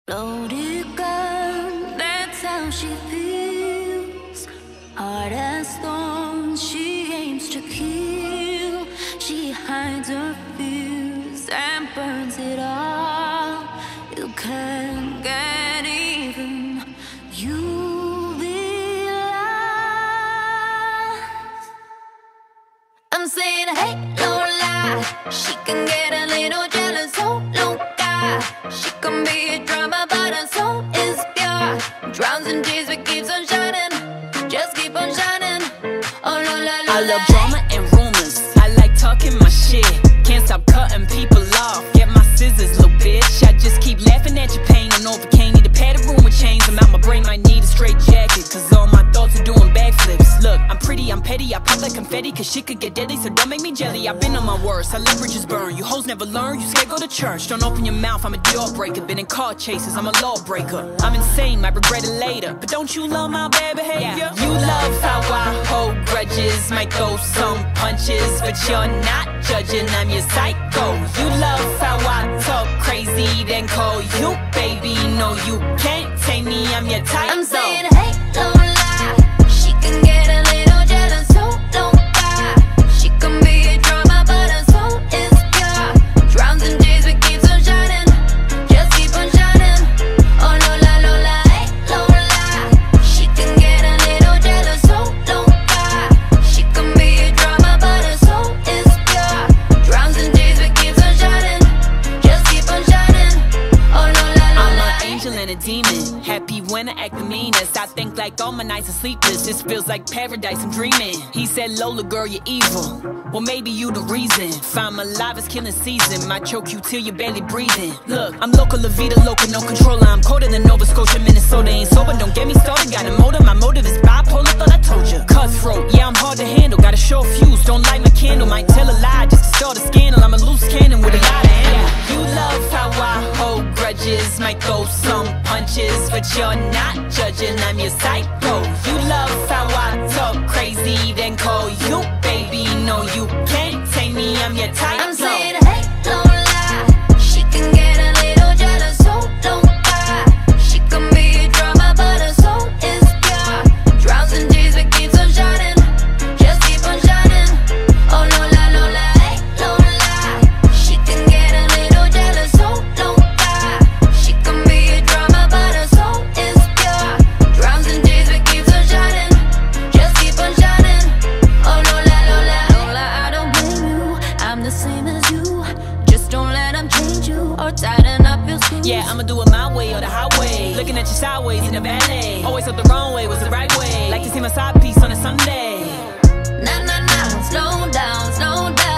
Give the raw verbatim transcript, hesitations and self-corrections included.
Loaded gun, that's how she feels. Hard as stone, she aims to kill. She hides her fears and burns it all. You can't get even. You'll be lost. I'm saying, hey, no lie. She can get a little jealous, oh, no guy. She can be a drama, but her soul is pure. Drowns in tears, but keeps on shining. Just keep on shining. Oh, la, la, la, I love drama and rumors. I like talking my shit. Can't stop cutting people off. Get my scissors, little bitch. I just keep laughing at your pain and overcame. Need to pad a room with chains. I'm out, my brain might need a straight jacket. Cause all my thoughts are doing backflips. Look, I'm pretty, I'm petty. I pop like confetti. Cause shit could get deadly. So don't make me jelly. I've been on my worst. I let bridges burn. You hoes never learn. You scared, go to church. Don't open your mouth. I'm a deal breaker. Been in car chases. I'm a lawbreaker. I'm insane. Might regret it later. But don't you love my bad behavior? Yeah. You love how I hold grudges. Might throw some punches. But you're not judging. I'm your psycho. You love how I talk crazy. Then call you baby. No, you can't take me. I'm your type. I'm saying, hey, don't lie. She can get a little jealous, so don't lie. She can be a drama, but her soul is pure. Drowns in tears, but keeps on shining. Just keep on shining. Oh, no, la, no, la, hey, don't lie. She can get a little jealous, so don't lie. She can be a drama, but her soul is pure. Drowns in tears, but keeps on shining. Just keep on shining. Oh, no, la, no, I'm la, an angel and a demon. Happy when I act the meanest. I think like all my nights are sleepless. This feels like paradise, I'm dreaming. He said, Lola, girl, you're evil. Well, maybe you the reason. Find my life is killing season. Might choke you till you're barely breathing. Look, I'm local, La Vida, local, no controller. I'm colder than Nova Scotia, Minnesota. Ain't sober, don't get me started. Got a motive, my motive is bipolar, thought I told you. Cutthroat, yeah, I'm hard to handle. Got a short fuse, don't light my candle. Might tell a lie just to start a scandal. I'm a loose cannon with a lot of ammo. You love how I hold grudges. Might throw some punches, but you're not judging. I'm your psycho. You love how I talk crazy, then call you baby. No, you can't take me. I'm your type. I'm saying, hey, don't lie. She can get a little jealous, so don't lie. She can be a drama, but her soul is pure. Drowns in tears, but keeps on shining. Just keep on shining. Oh, no, la, no, la, hey, don't lie. She can get a little jealous, so don't lie. She can be a drama, but her soul is pure. Drowns in tears, but keeps on shining. Just keep on shining. Oh, no, la, no, la, no, la, I don't blame you. I'm the same as you. Just don't let them change you or tighten up your screws. Yeah, I'ma do it my way or the highway. Looking at you sideways in the valet. Always thought the wrong way was the right way. Like to see my side piece on a Sunday. Nah, nah, nah, slow down, slow down.